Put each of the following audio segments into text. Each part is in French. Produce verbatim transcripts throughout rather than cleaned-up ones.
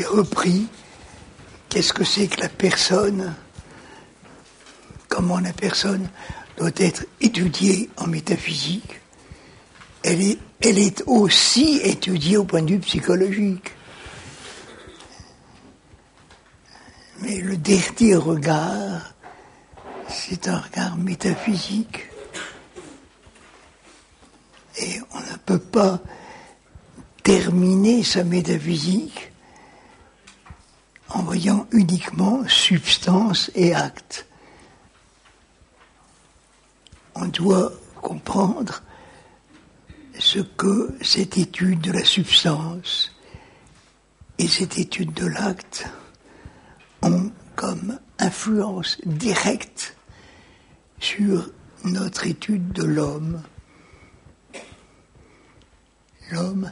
repris qu'est-ce que c'est que la personne, comment la personne doit être étudiée en métaphysique. Elle est, elle est aussi étudiée au point de vue psychologique. Mais le dernier regard, c'est un regard métaphysique. Et on ne peut pas terminer sa métaphysique en voyant uniquement substance et acte. On doit comprendre ce que cette étude de la substance et cette étude de l'acte ont comme influence directe sur notre étude de l'homme. L'homme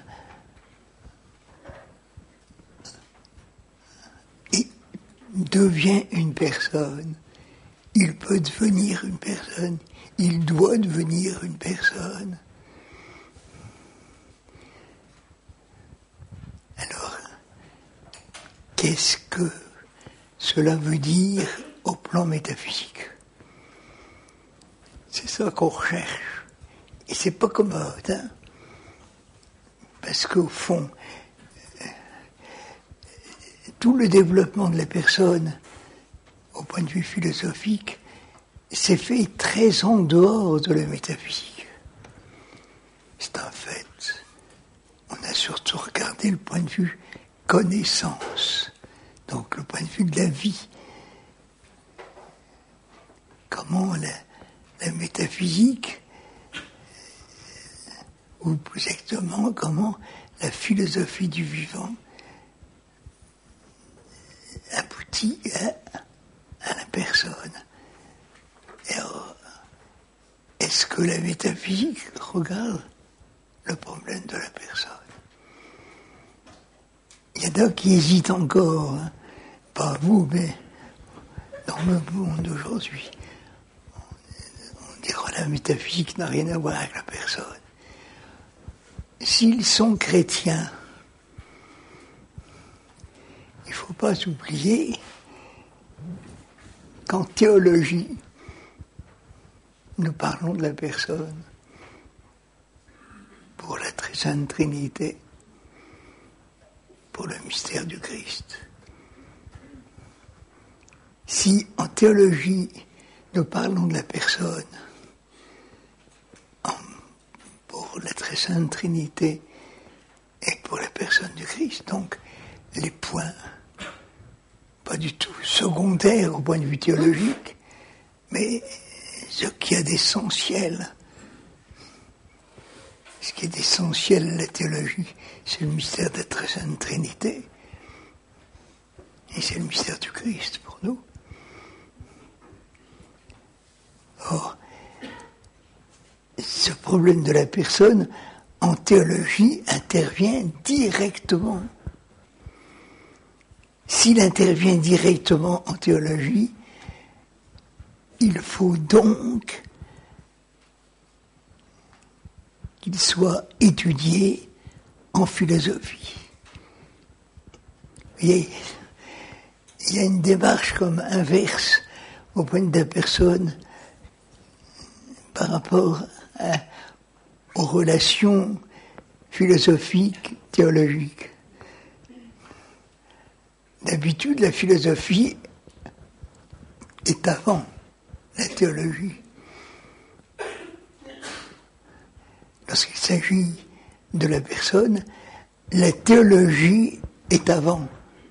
est, devient une personne. Il peut devenir une personne. Il doit devenir une personne. Alors, qu'est-ce que cela veut dire au plan métaphysique? C'est ça qu'on recherche. Et c'est pas commode, hein? Parce qu'au fond, euh, tout le développement de la personne, au point de vue philosophique, s'est fait très en dehors de la métaphysique. C'est un fait. On a surtout regardé le point de vue connaissance, donc le point de vue de la vie. Comment la, la métaphysique, ou plus exactement, comment la philosophie du vivant aboutit à, à la personne. Et alors, est-ce que la métaphysique regarde le problème de la personne? Il y en a qui hésitent encore, hein. Pas vous, mais dans le monde d'aujourd'hui. On dira que la métaphysique n'a rien à voir avec la personne. S'ils sont chrétiens, il ne faut pas oublier qu'en théologie, nous parlons de la personne pour la très sainte Trinité, pour le mystère du Christ. Si en théologie, nous parlons de la personne en, pour la très sainte Trinité et pour la personne du Christ, donc les points pas du tout secondaires au point de vue théologique, mais ce qui est d'essentiel, ce qui est d'essentiel à la théologie, c'est le mystère de la très sainte Trinité, et c'est le mystère du Christ pour nous. Or, ce problème de la personne, en théologie, intervient directement. S'il intervient directement en théologie, il faut donc qu'il soit étudié en philosophie. Vous voyez, il y a une démarche comme inverse au point de la personne par rapport à, aux relations philosophiques, théologiques. D'habitude, la philosophie est avant la théologie. Lorsqu'il s'agit de la personne, la théologie est avant.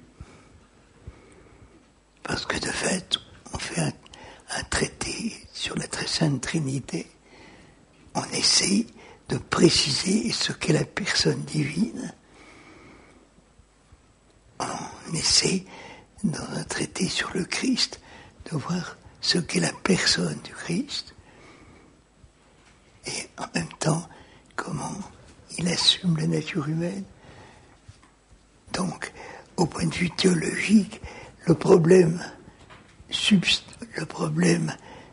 Parce que de fait, on fait un, un traité sur la très sainte Trinité. On essaie de préciser ce qu'est la personne divine. On essaie, dans un traité sur le Christ, de voir ce qu'est la personne du Christ. Et en même temps, comment il assume la nature humaine. Donc, au point de vue théologique, le problème, subst- le problème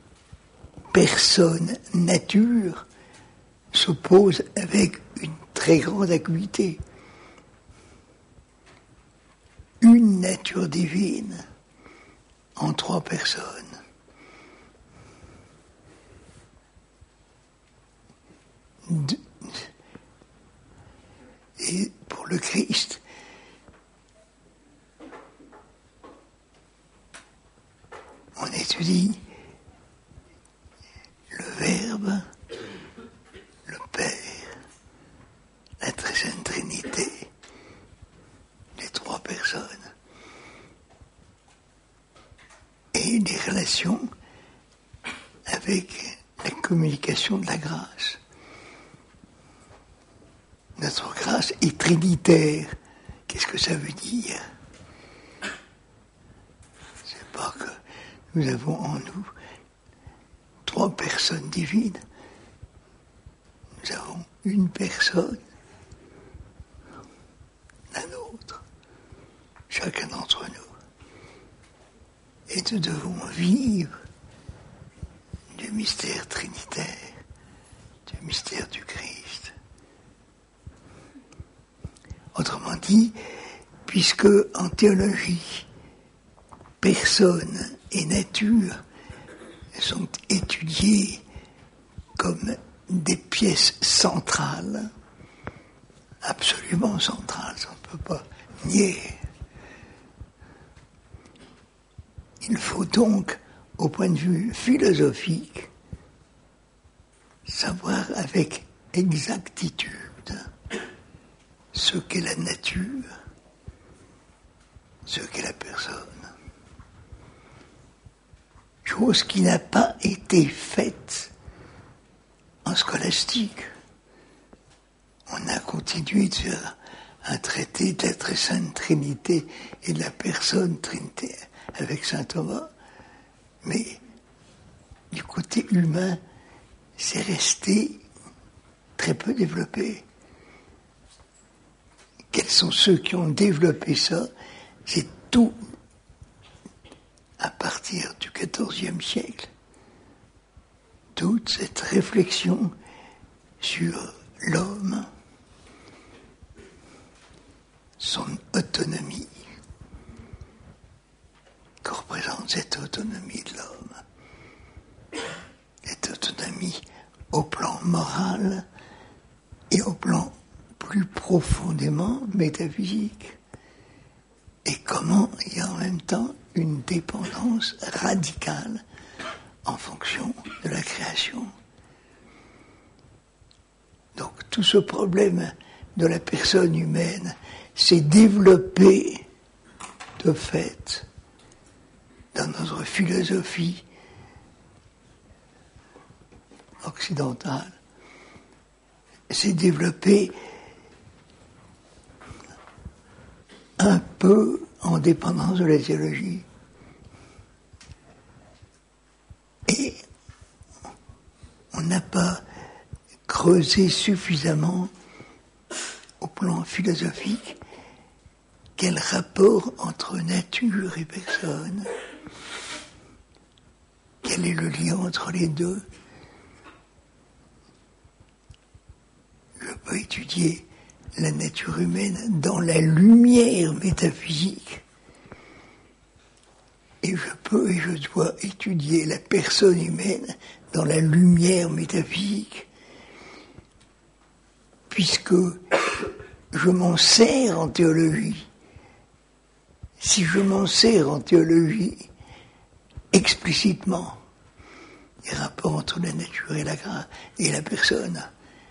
personne-nature se pose avec une très grande acuité. nature divine en trois personnes. De, et pour le Christ, on étudie le Verbe, le Père, la Très Sainte Trinité, les trois personnes, et les relations avec la communication de la grâce. Notre grâce est trinitaire. Qu'est-ce que ça veut dire? C'est pas que nous avons en nous trois personnes divines. Nous avons une personne, la nôtre, chacun d'entre nous. Et nous devons vivre du mystère trinitaire, du mystère du Christ. Autrement dit, puisque en théologie, personne et nature sont étudiées comme des pièces centrales, absolument centrales, ça on ne peut pas nier. Il faut donc, au point de vue philosophique, savoir avec exactitude ce qu'est la nature, ce qu'est la personne. Chose qui n'a pas été faite en scolastique. On a continué de faire un traité de la Très Sainte Trinité et de la personne Trinité avec saint Thomas, mais du côté humain, c'est resté très peu développé. Quels sont ceux qui ont développé ça? C'est tout à partir du quatorzième siècle. Toute cette réflexion sur l'homme, son autonomie, que représente cette autonomie de l'homme. Cette autonomie au plan moral et au plan plus profondément métaphysique. Et comment il y a en même temps une dépendance radicale en fonction de la création. Donc tout ce problème de la personne humaine s'est développé de fait dans notre philosophie occidentale, s'est développé un peu en dépendance de la théologie. Et on n'a pas creusé suffisamment au plan philosophique quel rapport entre nature et personne, quel est le lien entre les deux. Je peux étudier la nature humaine dans la lumière métaphysique. Et je peux et je dois étudier la personne humaine dans la lumière métaphysique, puisque je m'en sers en théologie. Si je m'en sers en théologie explicitement, les rapports entre la nature et la grâce et la personne,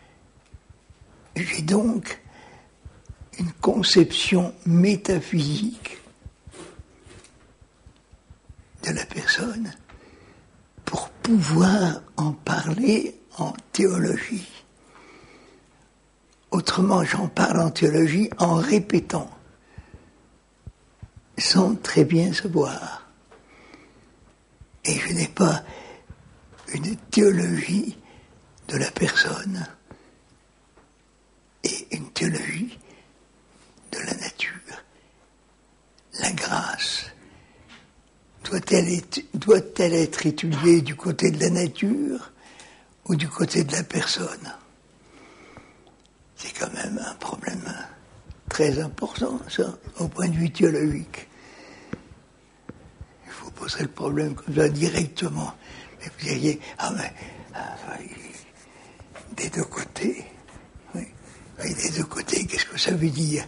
j'ai donc une conception métaphysique de la personne pour pouvoir en parler en théologie. Autrement, j'en parle en théologie en répétant, sans très bien savoir. Et je n'ai pas une théologie de la personne et une théologie de la nature. La grâce doit-elle être, doit-elle être étudiée du côté de la nature ou du côté de la personne? C'est quand même un problème très important, ça, au point de vue théologique. poserais le problème comme ça directement. Mais vous diriez, ah mais, ah, des deux côtés, oui, oui, des deux côtés, qu'est-ce que ça veut dire?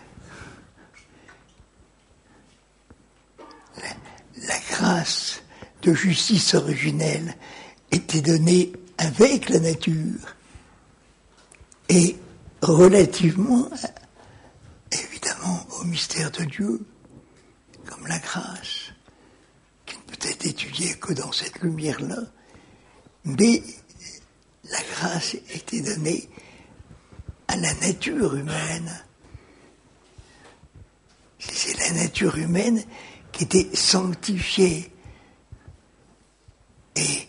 La, la grâce de justice originelle était donnée avec la nature et relativement, évidemment, au mystère de Dieu, comme la grâce, qui ne peut être étudiée que dans cette lumière-là, mais la grâce était donnée à la nature humaine. C'est la nature humaine qui était sanctifiée. Et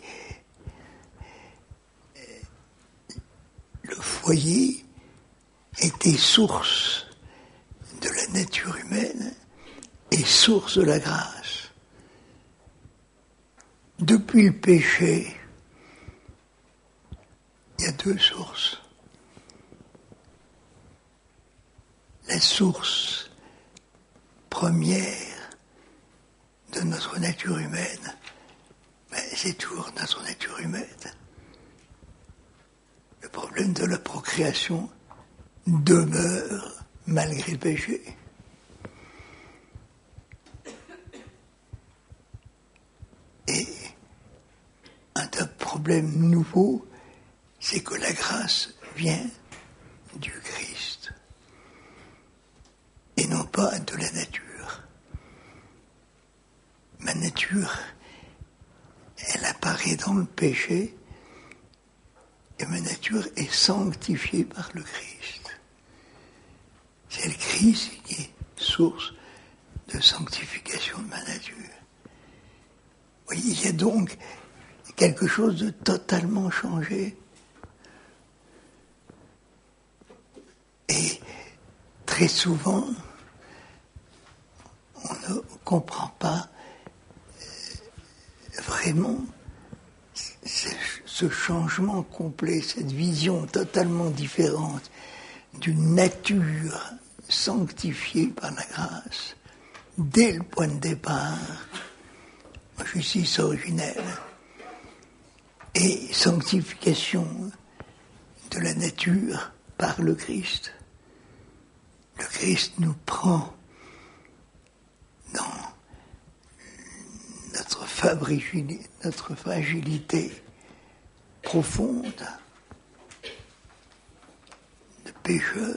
le foyer était source de la nature humaine et source de la grâce. Depuis le péché, il y a deux sources. La source première de notre nature humaine, ben, c'est toujours notre nature humaine. Le problème de la procréation demeure malgré le péché. Et un problème nouveau, c'est que la grâce vient du Christ et non pas de la nature. Ma nature, elle apparaît dans le péché et ma nature est sanctifiée par le Christ. C'est le Christ qui est source de sanctification de ma nature. Oui, il y a donc quelque chose de totalement changé. Et très souvent, on ne comprend pas vraiment ce changement complet, cette vision totalement différente d'une nature sanctifiée par la grâce, dès le point de départ, justice originelle, et sanctification de la nature par le Christ. Le Christ nous prend dans notre fragilité, notre fragilité profonde de pécheur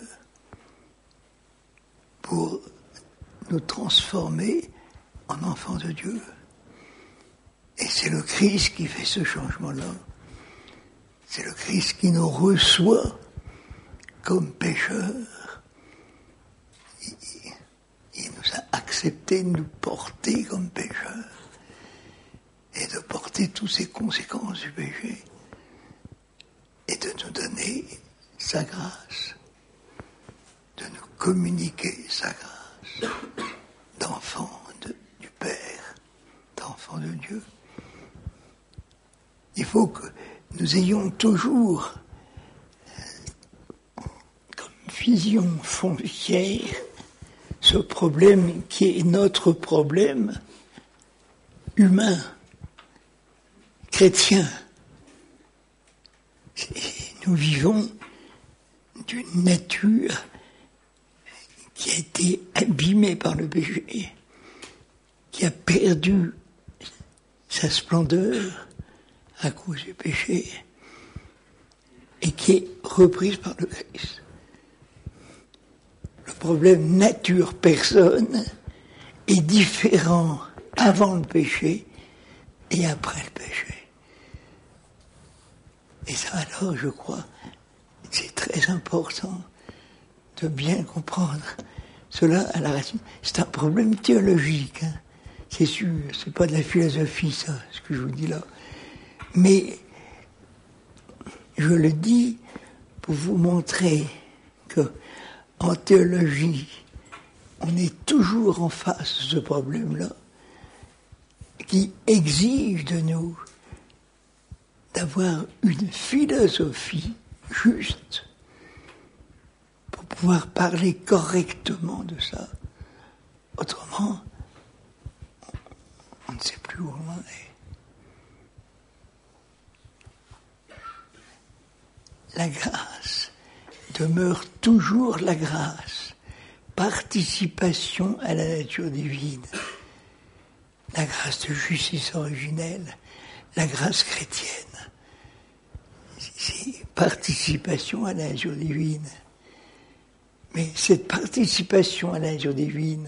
pour nous transformer en enfants de Dieu. Et c'est le Christ qui fait ce changement-là. C'est le Christ qui nous reçoit comme pécheurs. Il, il nous a accepté de nous porter comme pécheurs et de porter toutes ces conséquences du péché et de nous donner sa grâce, de nous communiquer sa grâce d'enfants de, du Père, d'enfants de Dieu. Il faut que nous ayons toujours comme vision foncière ce problème qui est notre problème humain, chrétien. Nous vivons d'une nature qui a été abîmée par le péché, qui a perdu sa splendeur à cause du péché et qui est reprise par le Christ. Le problème nature-personne est différent avant le péché et après le péché. Et ça, alors, je crois, c'est très important de bien comprendre cela à la racine. C'est un problème théologique, hein. C'est sûr, c'est pas de la philosophie, ça, ce que je vous dis là. Mais je le dis pour vous montrer que en théologie, on est toujours en face de ce problème-là, qui exige de nous d'avoir une philosophie juste pour pouvoir parler correctement de ça. Autrement, on ne sait plus où on en est. La grâce demeure toujours la grâce, participation à la nature divine. La grâce de justice originelle, la grâce chrétienne, c'est participation à la nature divine. Mais cette participation à la nature divine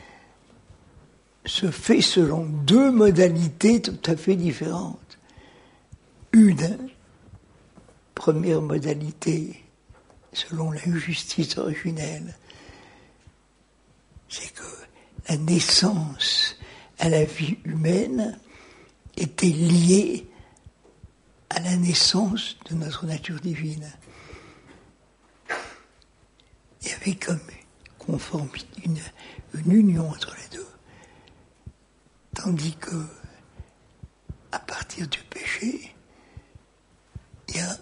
se fait selon deux modalités tout à fait différentes. Une première modalité, selon la justice originelle, c'est que la naissance à la vie humaine était liée à la naissance de notre nature divine. Il y avait comme conformité, une, une union entre les deux. Tandis que, à partir du péché, il y a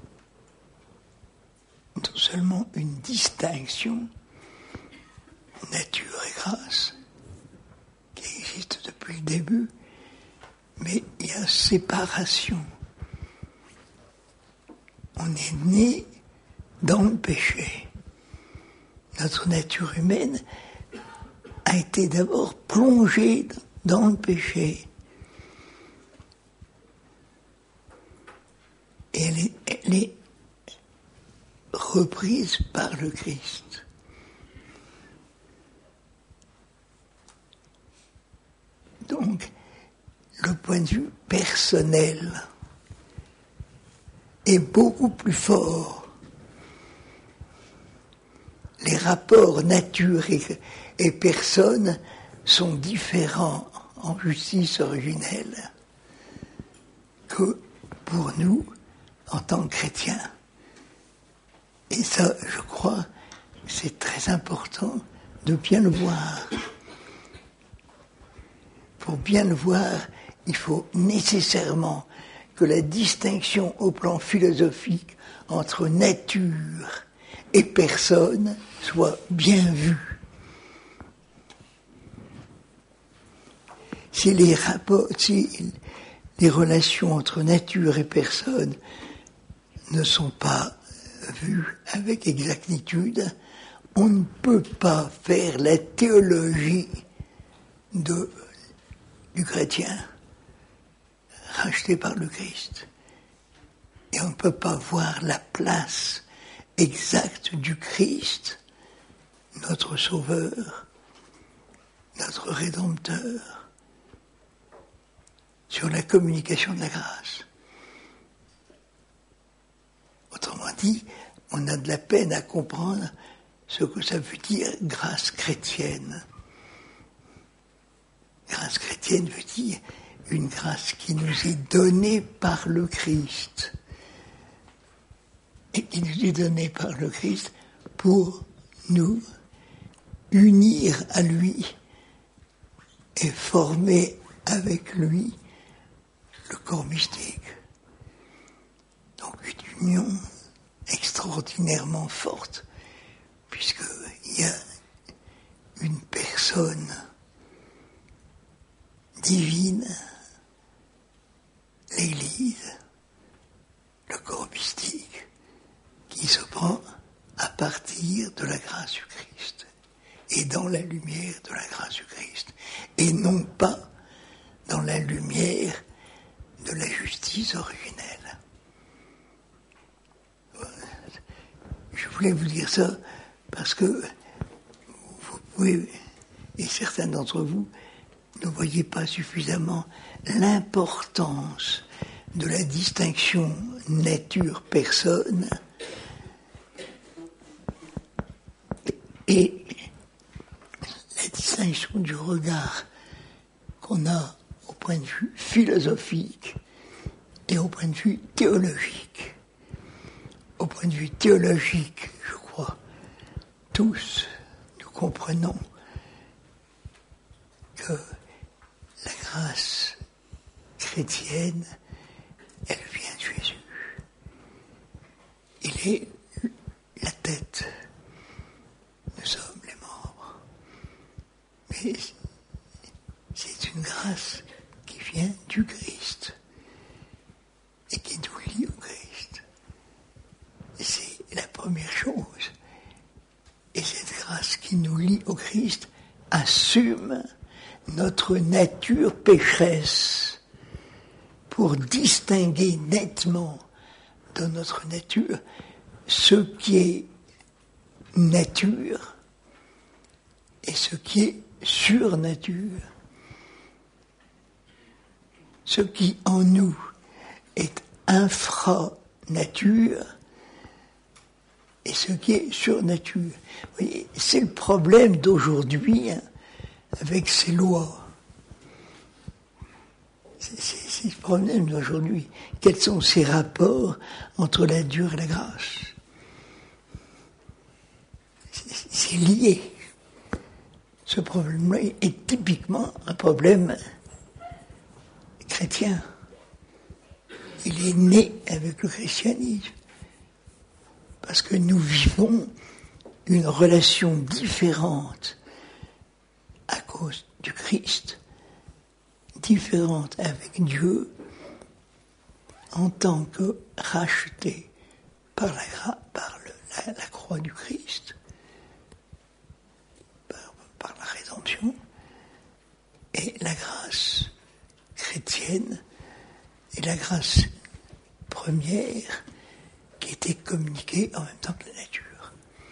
non seulement une distinction, nature et grâce, qui existe depuis le début, mais il y a séparation. On est né dans le péché. Notre nature humaine a été d'abord plongée dans le péché. Et elle est, elle est reprise par le Christ. Donc, le point de vue personnel est beaucoup plus fort. Les rapports nature et, et personne sont différents en justice originelle que pour nous en tant que chrétiens. Et ça, je crois, c'est très important de bien le voir. Pour bien le voir, il faut nécessairement que la distinction au plan philosophique entre nature et personne soit bien vue. Si les rapports, si les relations entre nature et personne ne sont pas vues avec exactitude, on ne peut pas faire la théologie de, du chrétien racheté par le Christ. Et on ne peut pas voir la place exacte du Christ, notre Sauveur, notre Rédempteur, sur la communication de la grâce. Autrement dit, on a de la peine à comprendre ce que ça veut dire grâce chrétienne. Grâce chrétienne veut dire une grâce qui nous est donnée par le Christ. Et qui nous est donnée par le Christ pour nous unir à lui et former avec lui le corps mystique. Donc une union extraordinairement forte, puisqu'il y a une personne divine, l'Église, le corps mystique, qui se prend à partir de la grâce du Christ et dans la lumière de la grâce du Christ, et non pas dans la lumière de la justice originelle. Je voulais vous dire ça parce que vous pouvez, et certains d'entre vous, ne voyez pas suffisamment l'importance de la distinction nature-personne et la distinction du regard qu'on a au point de vue philosophique et au point de vue théologique. Au point de vue théologique, je crois, tous nous comprenons que la grâce chrétienne, elle vient de Jésus. Il est la tête. Nous sommes les membres. Mais c'est une grâce vient du Christ et qui nous lie au Christ. C'est la première chose. Et cette grâce qui nous lie au Christ assume notre nature pécheresse pour distinguer nettement de notre nature ce qui est nature et ce qui est surnature. Ce qui en nous est infra-nature et ce qui est surnature. Vous voyez, c'est le problème d'aujourd'hui hein, avec ces lois. C'est, c'est, c'est le problème d'aujourd'hui. Quels sont ces rapports entre la dure et la grâce? C'est, c'est lié. Ce problème-là est typiquement un problème chrétien. Il est né avec le christianisme. Parce que nous vivons une relation différente à cause du Christ, différente avec Dieu en tant que racheté par la, par le, la, la croix du Christ, par, par la rédemption, et la grâce chrétienne est la grâce première qui était communiquée en même temps que la nature.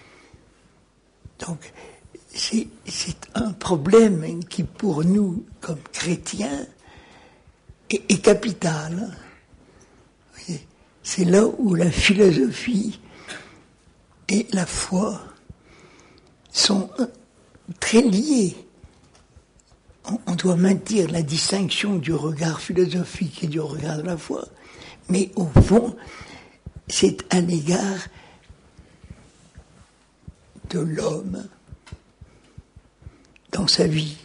Donc, c'est, c'est un problème qui, pour nous, comme chrétiens, est, est capital. C'est là où la philosophie et la foi sont très liées. On, on doit maintenir la distinction du regard philosophique et du regard de la foi, mais au fond, c'est à l'égard de l'homme dans sa vie.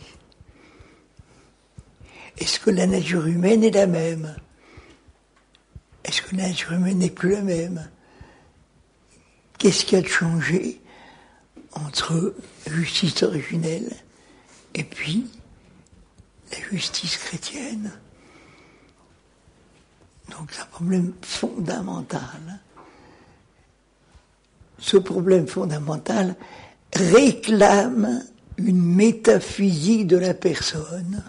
Est-ce que la nature humaine est la même? Est-ce que la nature humaine n'est plus la même? Qu'est-ce qui a changé entre la justice originelle et puis la justice chrétienne? Donc c'est un problème fondamental. Ce problème fondamental réclame une métaphysique de la personne.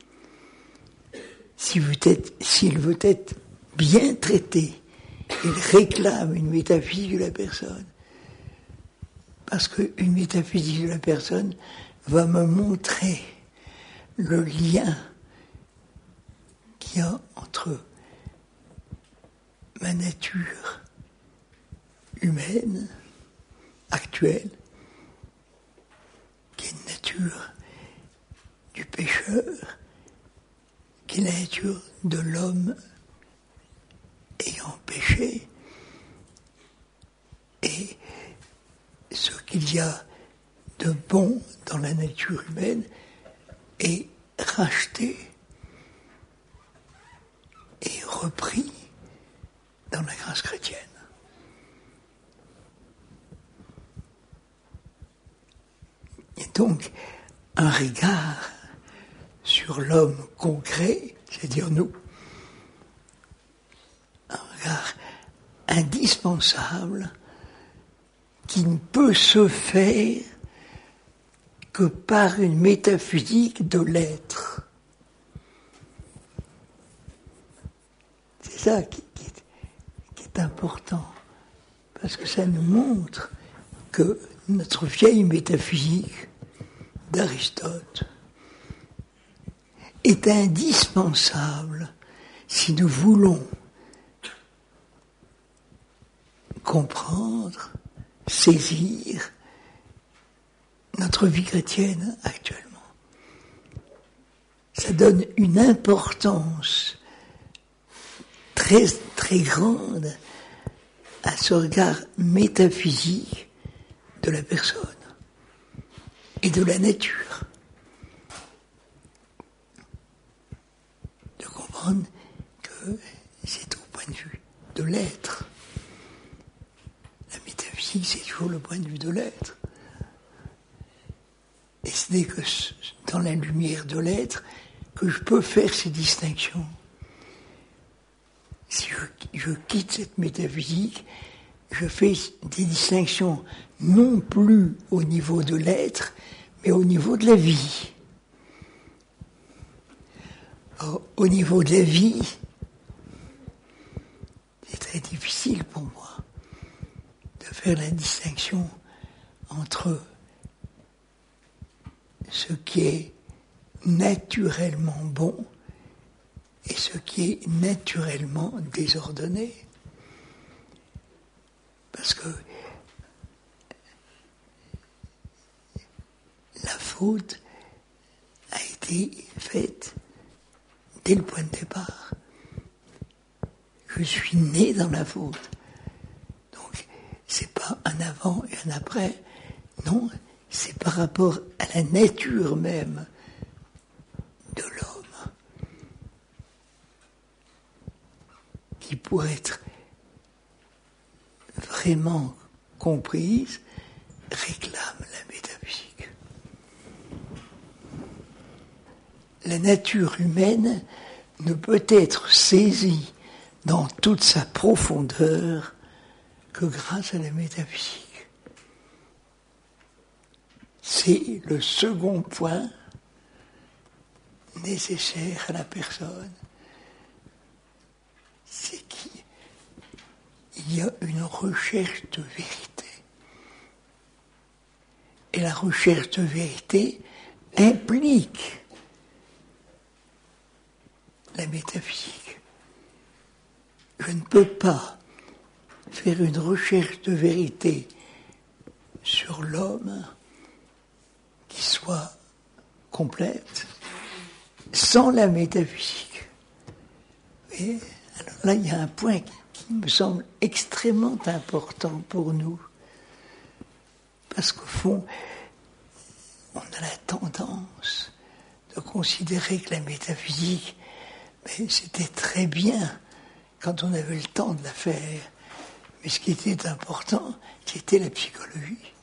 Si vous êtes, s'il veut être bien traité, il réclame une métaphysique de la personne. Parce qu'une métaphysique de la personne va me montrer le lien qu'il y a entre ma nature humaine, actuelle, qui est une nature du pécheur, qui est la nature de l'homme ayant péché, et ce qu'il y a de bon dans la nature humaine est racheté et repris dans la grâce chrétienne. Et donc, un regard sur l'homme concret, c'est-à-dire nous, un regard indispensable qui ne peut se faire que par une métaphysique de l'être. C'est ça qui, qui, est, qui est important, parce que ça nous montre que notre vieille métaphysique d'Aristote est indispensable si nous voulons comprendre, saisir notre vie chrétienne actuellement. Ça donne une importance très, très grande à ce regard métaphysique de la personne et de la nature. De comprendre que c'est au point de vue de l'être. La métaphysique, c'est toujours le point de vue de l'être. Et ce n'est que dans la lumière de l'être que je peux faire ces distinctions. Si je, je quitte cette métaphysique, je fais des distinctions non plus au niveau de l'être, mais au niveau de la vie. Or, au niveau de la vie, c'est très difficile pour moi de faire la distinction entre ce qui est naturellement bon et ce qui est naturellement désordonné. Parce que la faute a été faite dès le point de départ. Je suis né dans la faute. Donc, c'est pas un avant et un après. Non, c'est par rapport à la nature même de l'homme qui, pour être vraiment comprise, réclame la métaphysique. La nature humaine ne peut être saisie dans toute sa profondeur que grâce à la métaphysique. C'est le second point nécessaire à la personne. C'est qu'il y a une recherche de vérité. Et la recherche de vérité implique la métaphysique. Je ne peux pas faire une recherche de vérité sur l'homme qui soit complète sans la métaphysique. Et alors là, il y a un point qui, qui me semble extrêmement important pour nous. Parce qu'au fond, on a la tendance de considérer que la métaphysique, mais c'était très bien quand on avait le temps de la faire. Mais ce qui était important, c'était la psychologie.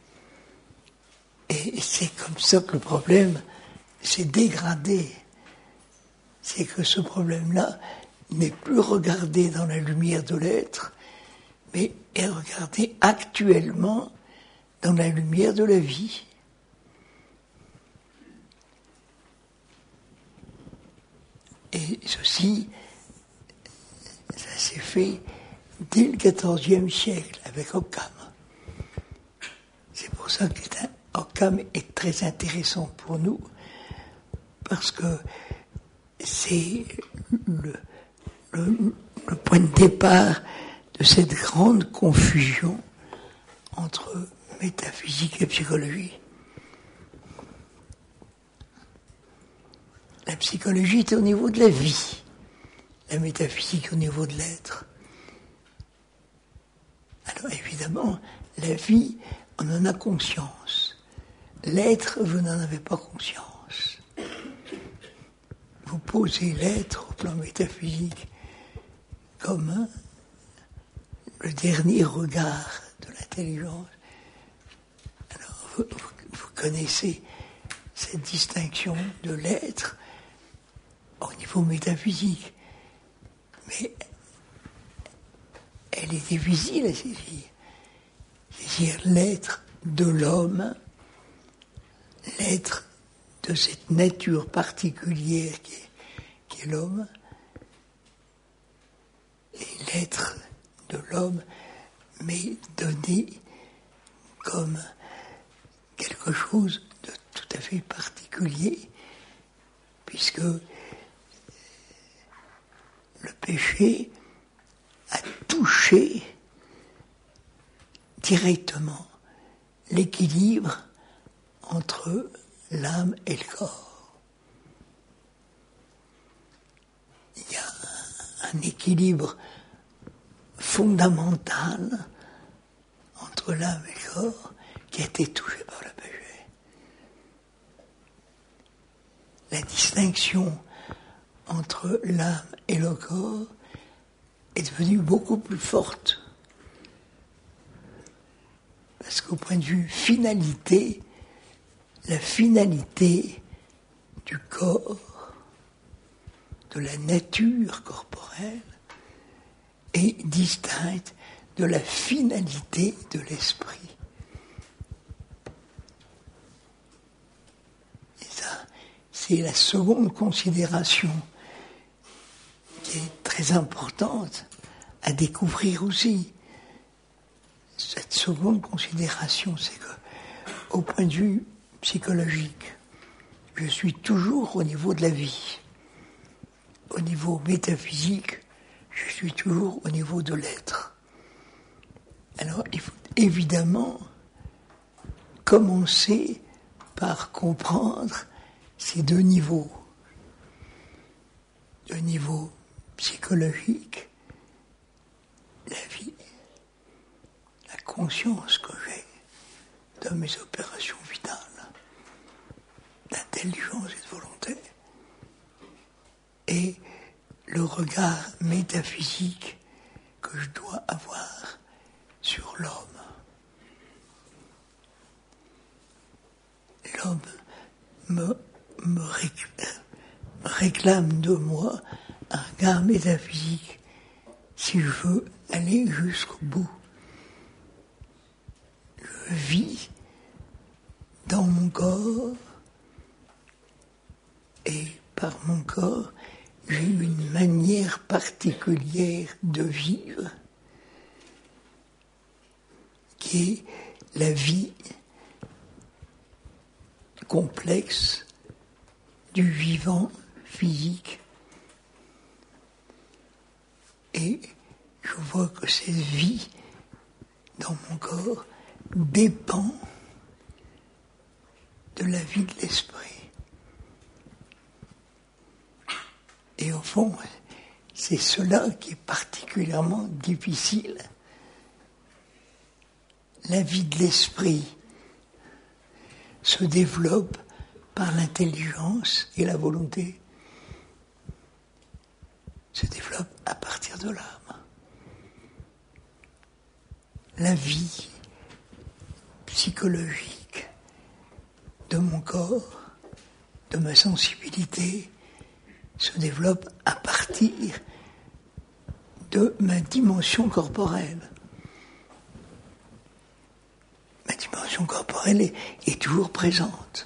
Et c'est comme ça que le problème s'est dégradé. C'est que ce problème-là n'est plus regardé dans la lumière de l'être, mais est regardé actuellement dans la lumière de la vie. Et ceci, ça s'est fait dès le quatorzième siècle avec Occam. C'est pour ça que Occam est très intéressant pour nous, parce que c'est le, le, le point de départ de cette grande confusion entre métaphysique et psychologie. La psychologie est au niveau de la vie, la métaphysique au niveau de l'être. Alors évidemment, la vie, on en a conscience. L'être, vous n'en avez pas conscience. Vous posez l'être au plan métaphysique comme hein, le dernier regard de l'intelligence. Alors, vous, vous, vous connaissez cette distinction de l'être au niveau métaphysique. Mais elle est difficile à saisir. C'est-à-dire l'être de l'homme, l'être de cette nature particulière qui est, qui est l'homme, et l'être de l'homme, mais donné comme quelque chose de tout à fait particulier, puisque le péché a touché directement l'équilibre entre l'âme et le corps. Il y a un équilibre fondamental entre l'âme et le corps qui a été touché par le péché. La distinction entre l'âme et le corps est devenue beaucoup plus forte. Parce qu'au point de vue finalité, la finalité du corps de la nature corporelle est distincte de la finalité de l'esprit. Et ça, c'est la seconde considération qui est très importante à découvrir aussi. Cette seconde considération, c'est que, au point de vue psychologique, je suis toujours au niveau de la vie. Au niveau métaphysique, je suis toujours au niveau de l'être. Alors, il faut évidemment commencer par comprendre ces deux niveaux. Le niveau psychologique, la vie, la conscience que j'ai de mes opérations vitales, d'intelligence et de volonté, et le regard métaphysique que je dois avoir sur l'homme. L'homme me, me réclame de moi un regard métaphysique si je veux aller jusqu'au bout. Je vis dans mon corps et par mon corps, j'ai une manière particulière de vivre qui est la vie complexe du vivant physique. Et je vois que cette vie dans mon corps dépend de la vie de l'esprit. Et au fond, c'est cela qui est particulièrement difficile. La vie de l'esprit se développe par l'intelligence et la volonté, se développe à partir de l'âme. La vie psychologique de mon corps, de ma sensibilité, se développe à partir de ma dimension corporelle. Ma dimension corporelle est, est toujours présente.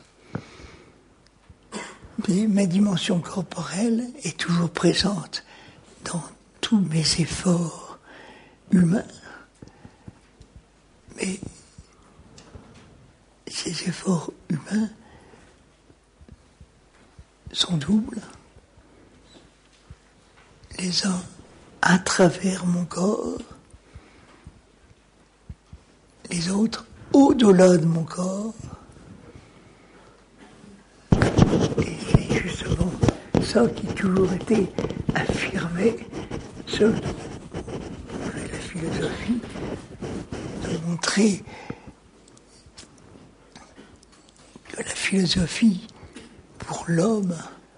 Mais ma dimension corporelle est toujours présente dans tous mes efforts humains. Mais ces efforts humains sont doubles. Les uns à travers mon corps, les autres au-delà de mon corps. Et c'est justement ça qui a toujours été affirmé, ce avec la philosophie, de montrer que la philosophie, pour l'homme,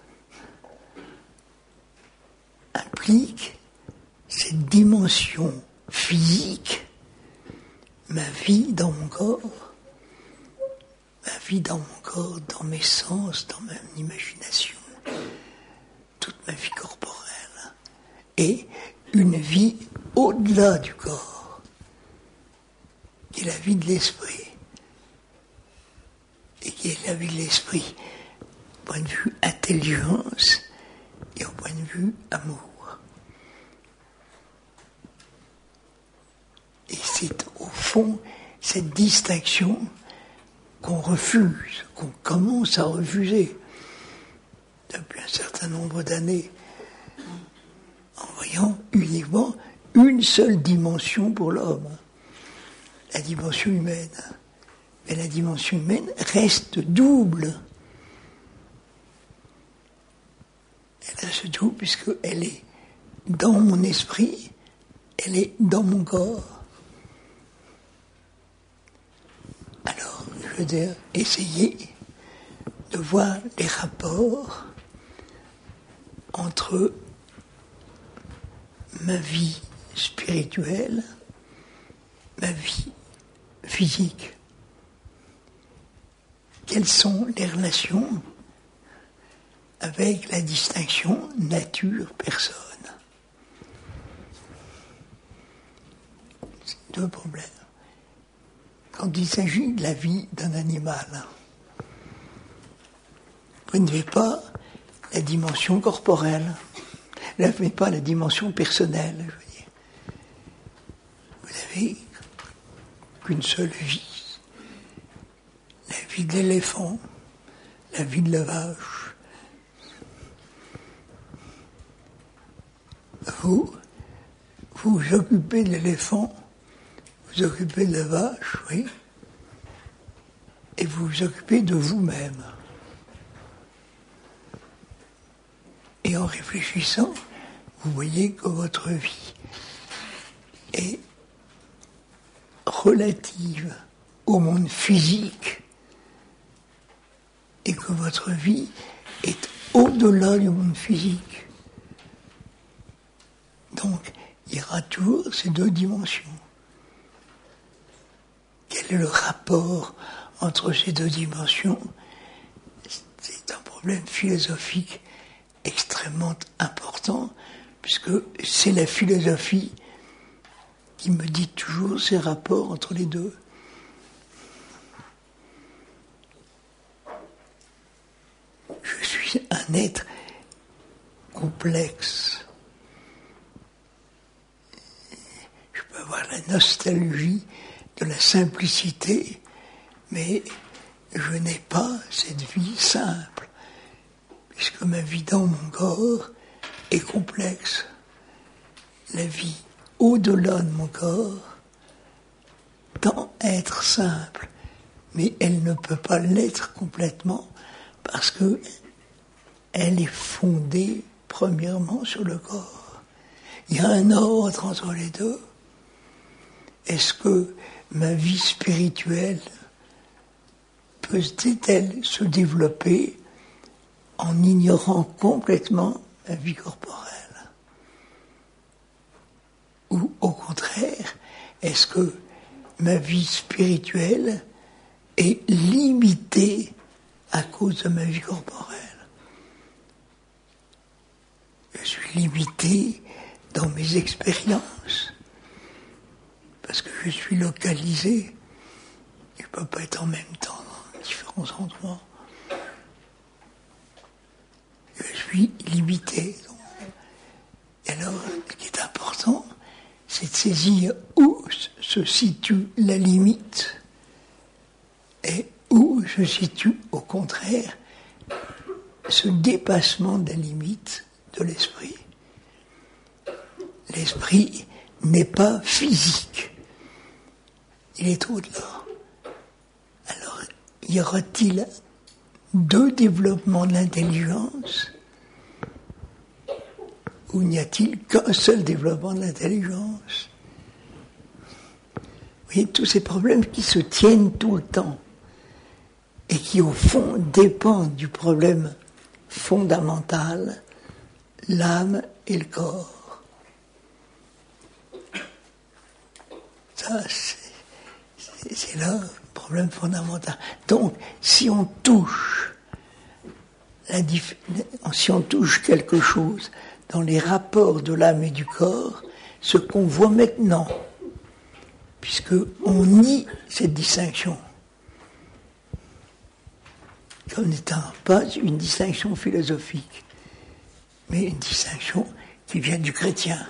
implique cette dimension physique, ma vie dans mon corps, ma vie dans mon corps, dans mes sens, dans mon imagination, toute ma vie corporelle, et une vie au-delà du corps, qui est la vie de l'esprit, et qui est la vie de l'esprit, au point de vue intelligence et au point de vue amour. Et c'est au fond cette distinction qu'on refuse, qu'on commence à refuser depuis un certain nombre d'années, en voyant uniquement une seule dimension pour l'homme, la dimension humaine. Mais la dimension humaine reste double. Elle reste double puisqu'elle est dans mon esprit, elle est dans mon corps. Alors, je veux dire, essayer de voir les rapports entre ma vie spirituelle, ma vie physique. Quelles sont les relations avec la distinction nature-personne. C'est deux problèmes. Quand il s'agit de la vie d'un animal, vous n'avez pas la dimension corporelle, vous n'avez pas la dimension personnelle, je veux dire. Vous n'avez qu'une seule vie, la vie de l'éléphant, la vie de la vache. Vous, vous vous occupez de l'éléphant, vous vous occupez de la vache, oui, et vous vous occupez de vous-même. Et en réfléchissant, vous voyez que votre vie est relative au monde physique et que votre vie est au-delà du monde physique. Donc, il y aura toujours ces deux dimensions. Quel est le rapport entre ces deux dimensions? C'est un problème philosophique extrêmement important, puisque c'est la philosophie qui me dit toujours ces rapports entre les deux. Je suis un être complexe. Je peux avoir la nostalgie de la simplicité, mais je n'ai pas cette vie simple, puisque ma vie dans mon corps est complexe. La vie au-delà de mon corps tend à être simple, mais elle ne peut pas l'être complètement parce que elle est fondée premièrement sur le corps. Il y a un ordre entre les deux. Est-ce que ma vie spirituelle peut-elle se développer en ignorant complètement ma vie corporelle? Ou au contraire, est-ce que ma vie spirituelle est limitée à cause de ma vie corporelle? Je suis limité dans mes expériences, parce que je suis localisé. Je ne peux pas être en même temps dans différents endroits. Je suis limité. Et alors, ce qui est important, c'est de saisir où se situe la limite et où se situe, au contraire, ce dépassement de la limite de l'esprit. L'esprit n'est pas physique, il est au-delà. Alors, y aura-t-il deux développements de l'intelligence ou n'y a-t-il qu'un seul développement de l'intelligence? Vous voyez, tous ces problèmes qui se tiennent tout le temps et qui, au fond, dépendent du problème fondamental, l'âme et le corps. Ça, c'est, c'est, c'est là le problème fondamental. Donc, si on touche, la dif- si on touche quelque chose dans les rapports de l'âme et du corps, ce qu'on voit maintenant, puisqu'on nie cette distinction, comme n'étant pas une distinction philosophique, mais une distinction qui vient du chrétien.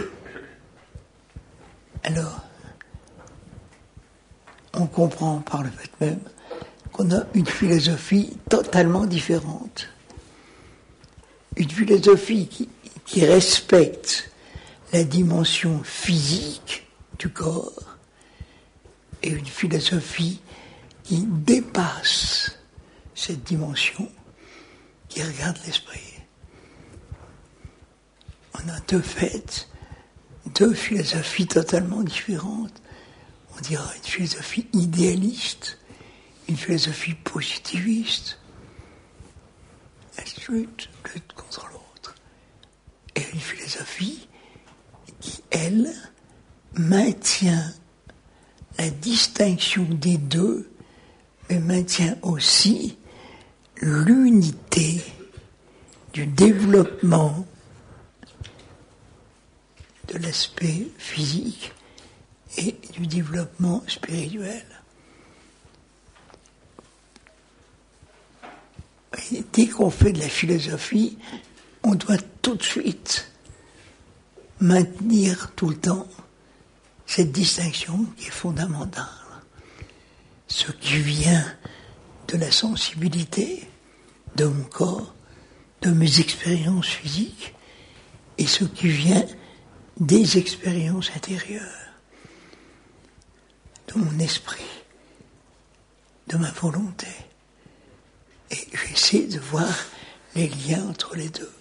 Alors, on comprend par le fait même qu'on a une philosophie totalement différente. Une philosophie qui, qui respecte la dimension physique du corps et une philosophie qui dépasse cette dimension, qui regarde l'esprit. On a deux faits, deux philosophies totalement différentes. On dirait une philosophie idéaliste, une philosophie positiviste. Elle lutte, lutte contre l'autre. Et une philosophie qui, elle, maintient la distinction des deux, mais maintient aussi l'unité du développement de l'aspect physique et du développement spirituel. Et dès qu'on fait de la philosophie, on doit tout de suite maintenir tout le temps cette distinction qui est fondamentale. Ce qui vient de la sensibilité de mon corps, de mes expériences physiques, et ce qui vient des expériences intérieures, de mon esprit, de ma volonté. Et j'essaie de voir les liens entre les deux.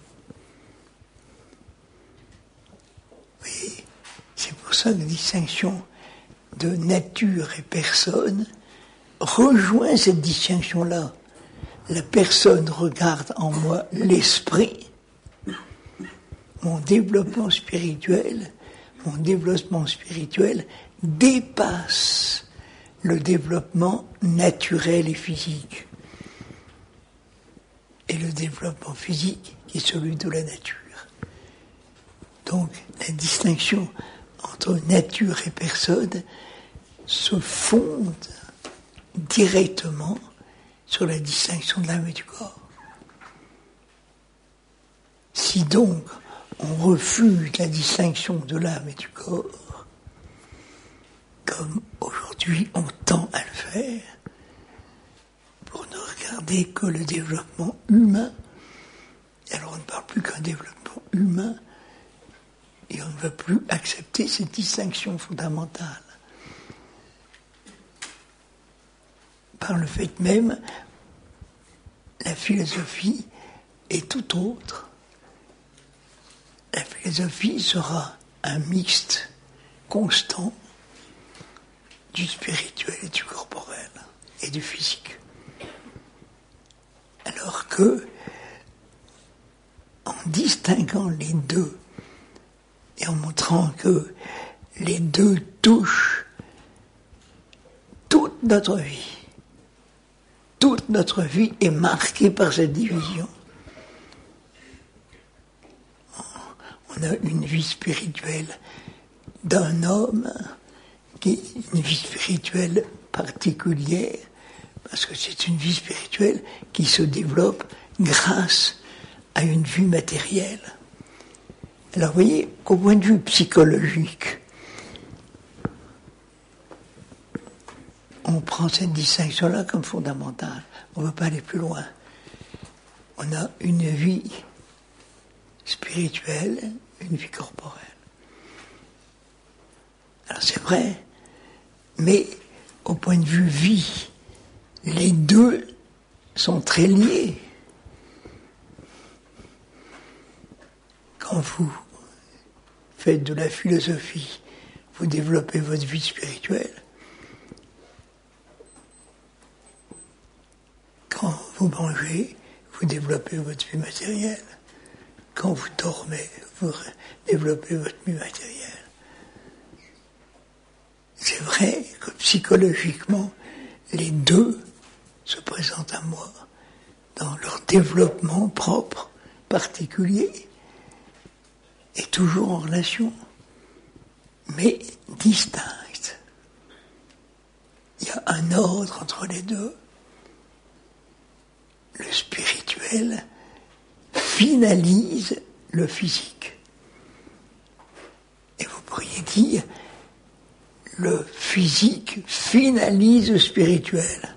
Vous voyez, c'est pour ça que la distinction de nature et personne rejoint cette distinction-là. La personne regarde en moi l'esprit, mon développement spirituel, mon développement spirituel dépasse le développement naturel et physique. Et le développement physique qui est celui de la nature. Donc la distinction entre nature et personne se fonde directement sur la distinction de l'âme et du corps. Si donc on refuse la distinction de l'âme et du corps, comme aujourd'hui on tend à le faire, pour ne regarder que le développement humain, alors on ne parle plus qu'un développement humain, et on ne va plus accepter cette distinction fondamentale. Par le fait même, la philosophie est tout autre. La philosophie sera un mixte constant du spirituel et du corporel et du physique. Alors que, en distinguant les deux et en montrant que les deux touchent toute notre vie, toute notre vie est marquée par cette division. On a une vie spirituelle d'un homme qui est une vie spirituelle particulière, parce que c'est une vie spirituelle qui se développe grâce à une vue matérielle. Alors vous voyez qu'au point de vue psychologique, on prend cette distinction-là comme fondamentale. On ne veut pas aller plus loin. On a une vie spirituelle, une vie corporelle. Alors c'est vrai, mais au point de vue vie, les deux sont très liés. Quand vous faites de la philosophie, vous développez votre vie spirituelle. Quand vous mangez, vous développez votre vie matérielle. Quand vous dormez, vous développez votre vie matérielle. C'est vrai que psychologiquement, les deux se présentent à moi dans leur développement propre, particulier, et toujours en relation, mais distincts. Il y a un ordre entre les deux. Le spirituel finalise le physique. Et vous pourriez dire, le physique finalise le spirituel.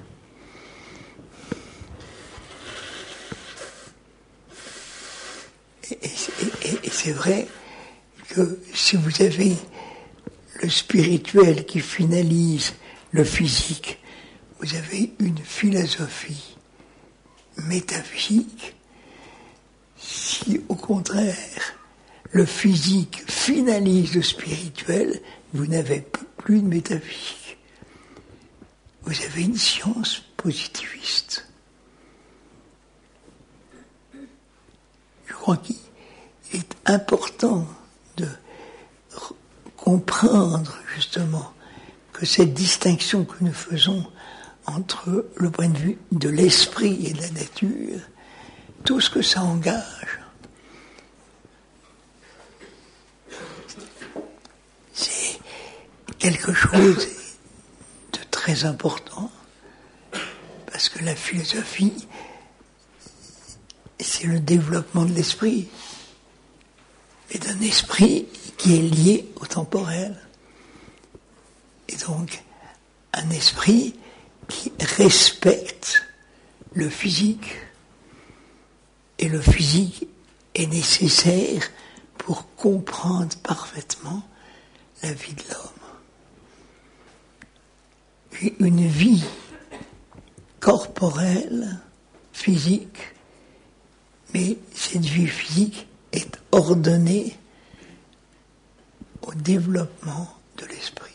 Et, et, et, et c'est vrai que si vous avez le spirituel qui finalise le physique, vous avez une philosophie métaphysique. Si au contraire le physique finalise le spirituel, vous n'avez plus de métaphysique. Vous avez une science positiviste. Je crois qu'il est important de comprendre justement que cette distinction que nous faisons entre le point de vue de l'esprit et de la nature tout ce que ça engage. C'est quelque chose de très important, parce que la philosophie, c'est le développement de l'esprit, et d'un esprit qui est lié au temporel. Et donc, un esprit qui respecte le physique. Et le physique est nécessaire pour comprendre parfaitement la vie de l'homme. Puis une vie corporelle, physique, mais cette vie physique est ordonnée au développement de l'esprit.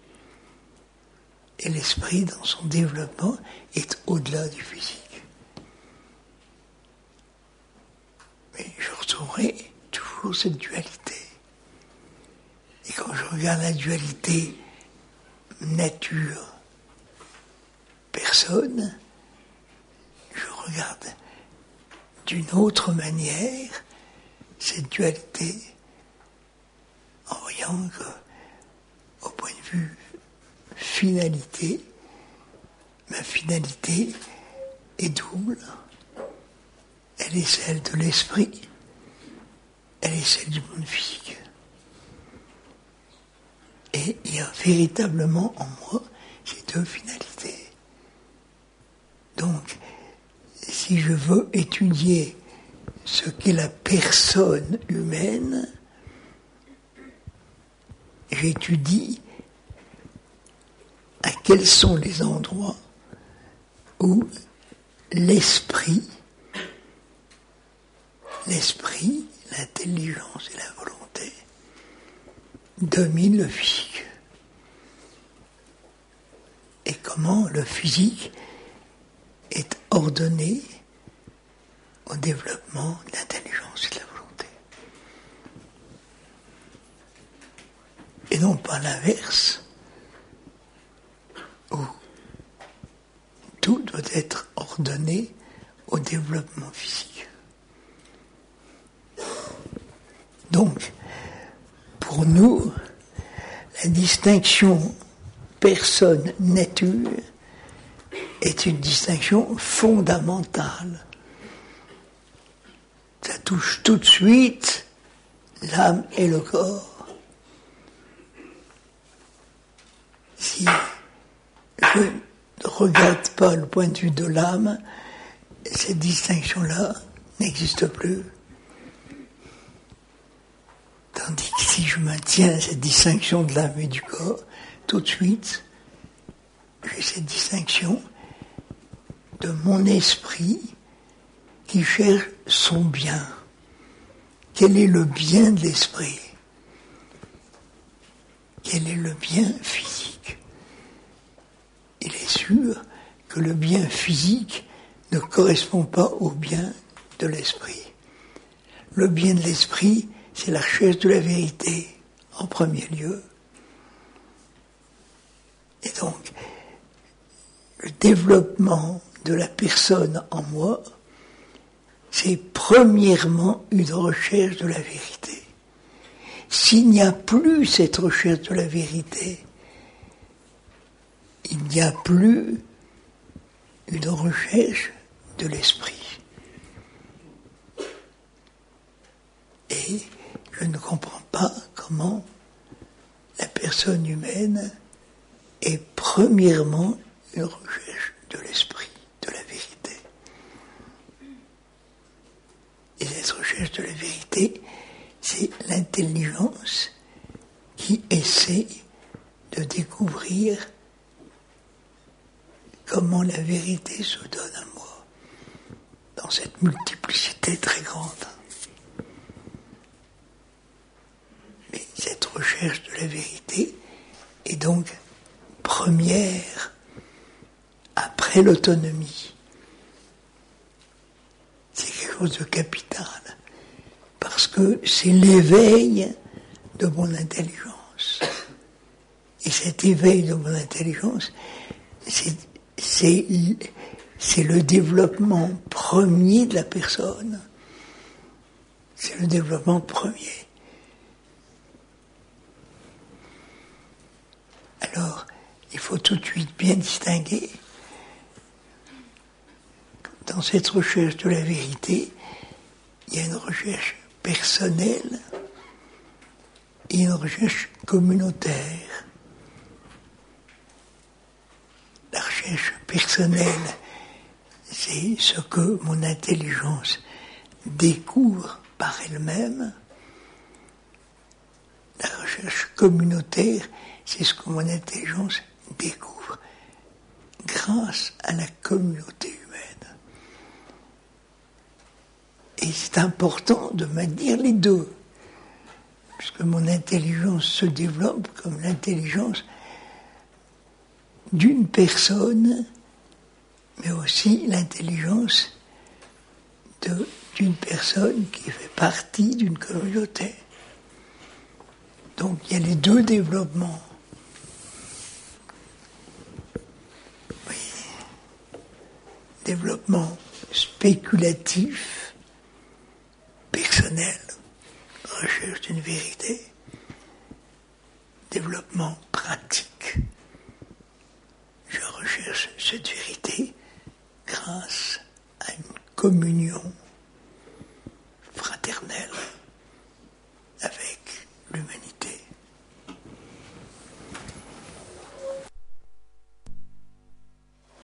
Et l'esprit, dans son développement, est au-delà du physique. Mais je retrouverai toujours cette dualité. Et quand je regarde la dualité nature-personne, je regarde d'une autre manière cette dualité en voyant que, au point de vue finalité, ma finalité est double. Elle est celle de l'esprit, elle est celle du monde physique. Et il y a véritablement en moi ces deux finalités. Donc, si je veux étudier ce qu'est la personne humaine, j'étudie à quels sont les endroits où l'esprit, l'esprit, l'intelligence et la volonté dominent le physique. Et comment le physique est ordonné au développement de l'intelligence et de la volonté. Et non pas l'inverse, où tout doit être ordonné au développement physique. Donc, pour nous, la distinction personne-nature est une distinction fondamentale. Ça touche tout de suite l'âme et le corps. Si je ne regarde pas le point de vue de l'âme, cette distinction-là n'existe plus. Tandis que si je maintiens cette distinction de l'âme et du corps, tout de suite, j'ai cette distinction de mon esprit qui cherche son bien. Quel est le bien de l'esprit? Quel est le bien physique? Il est sûr que le bien physique ne correspond pas au bien de l'esprit. Le bien de l'esprit, c'est la recherche de la vérité, en premier lieu. Et donc, le développement de la personne en moi, c'est premièrement une recherche de la vérité. S'il n'y a plus cette recherche de la vérité, il n'y a plus une recherche de l'esprit. Et je ne comprends pas comment la personne humaine est premièrement une recherche de l'esprit, de la vérité. Et cette recherche de la vérité, c'est l'intelligence qui essaie de découvrir comment la vérité se donne à moi, dans cette multiplicité très grande. Mais cette recherche de la vérité est donc première après l'autonomie. C'est quelque chose de capital, parce que c'est l'éveil de mon intelligence. Et cet éveil de mon intelligence, c'est, c'est, c'est le développement premier de la personne. C'est le développement premier. Alors, il faut tout de suite bien distinguer. Dans cette recherche de la vérité, il y a une recherche personnelle et une recherche communautaire. La recherche personnelle, c'est ce que mon intelligence découvre par elle-même. La recherche communautaire, c'est ce que mon intelligence découvre grâce à la communauté humaine. Et c'est important de maintenir les deux, puisque mon intelligence se développe comme l'intelligence d'une personne, mais aussi l'intelligence de, d'une personne qui fait partie d'une communauté. Donc il y a les deux développements. Oui. Développement spéculatif, personnel, recherche d'une vérité. Développement pratique. Je recherche cette vérité grâce à une communion